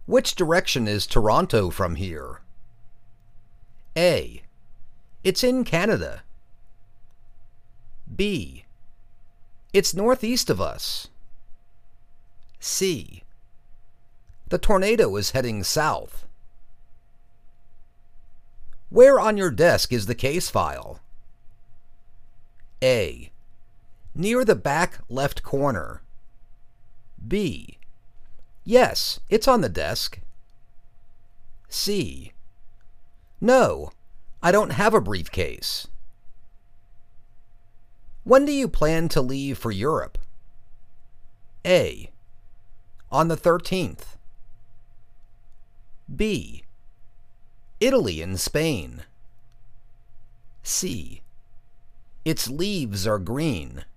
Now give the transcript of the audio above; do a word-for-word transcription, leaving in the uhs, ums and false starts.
Which direction is Toronto from here? A. It's in Canada. B. It's northeast of us. C. The tornado is heading south. Where on your desk is the case file? A. Near the back left corner. B. Yes, it's on the desk. C. No, I don't have a briefcase. When do you plan to leave for Europe? A. On the thirteenth. B. Italy and Spain. C. Its leaves are green.